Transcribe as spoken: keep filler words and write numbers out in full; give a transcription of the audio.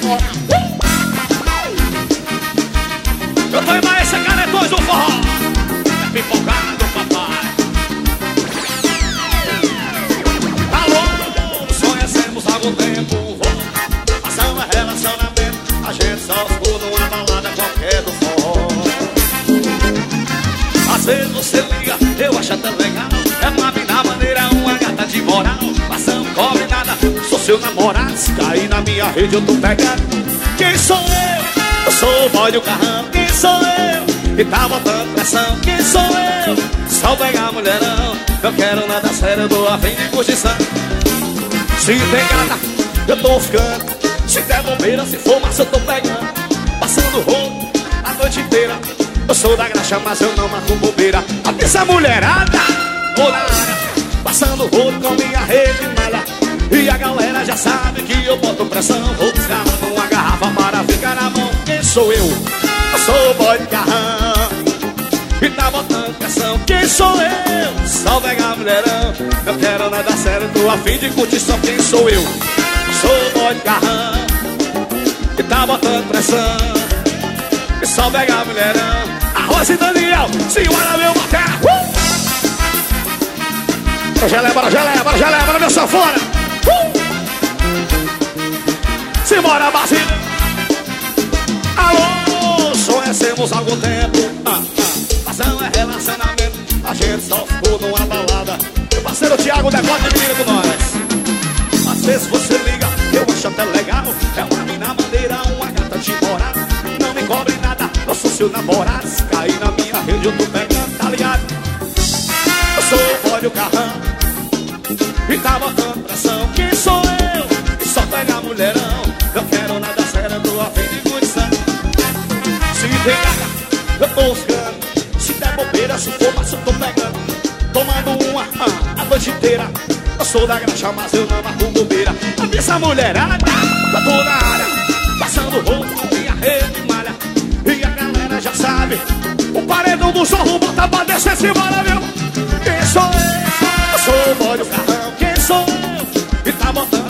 Eu tô em mais caretões do forró. É pipocada do papai. Alô, nos conhecemos há algum tempo. Passamos a relacionamento. A gente só ficou numa balada qualquer do forró. Às vezes você liga, eu acho até legal. É uma vida maneira, uma gata de moral. Passamos combinada, sou seu namorado. Se cair na minha rede eu tô pegando. Quem sou eu? Eu sou o boy do carrão. Quem sou eu? Que tá botando pressão. Quem sou eu? Só pegar mulherão. Não quero nada sério, eu dou a fim de curtição. Se tem gata, eu tô ficando. Se der bobeira, se for massa, eu tô pegando. Passando rolo a noite inteira. Eu sou da graxa, mas eu não marco bobeira. Atenção mulherada, vou na área, passando rolo com minha rede malha. E a galera já sabe que eu boto pressão. Vou buscar uma garrafa para ficar na mão. Quem sou eu? Eu sou o boy de carrão. E tá botando pressão. Quem sou eu? Só pegar mulherão. Não quero nada sério, tô a fim de curtir só. Quem sou eu? Eu sou o boy de carrão. E tá botando pressão. E só pegar mulherão. Arroz e Daniel, senhora meu batera. Uh! Bora gelé, bora gelé, bora gelé, bora meu sanfona. Uh! Simbora, Basílio. Alô, conhecemos há algum tempo. Ah, ah. Passamos é relacionamento. A gente só ficou numa balada. Meu parceiro Thiago, decote de menino com nós. Às vezes você liga, eu acho até legal. É uma mina maneira, uma gata de moral. Não me cobre nada, eu sou seu namorado. Se cair na minha rede eu tô pegando, tá ligado? Eu sou o boy do carrão. E tá botando pressão. Quem sou eu? E só pega mulherão. Não quero nada sério, eu tô a fim de curtição. Se tem gata, eu tô buscando. Se der bobeira, se for massa, eu tô pegando. Tomando uma ah, a noite inteira. Eu sou da graxa, mas eu não marco bobeira. A essa mulherada, eu tô na área, passando rolo com minha rede malha. E a galera já sabe, o paredão do zorro bota pra descer esse bora, meu. Quem sou eu? Eu sou o boy do carrão. Quem sou eu? E tá botando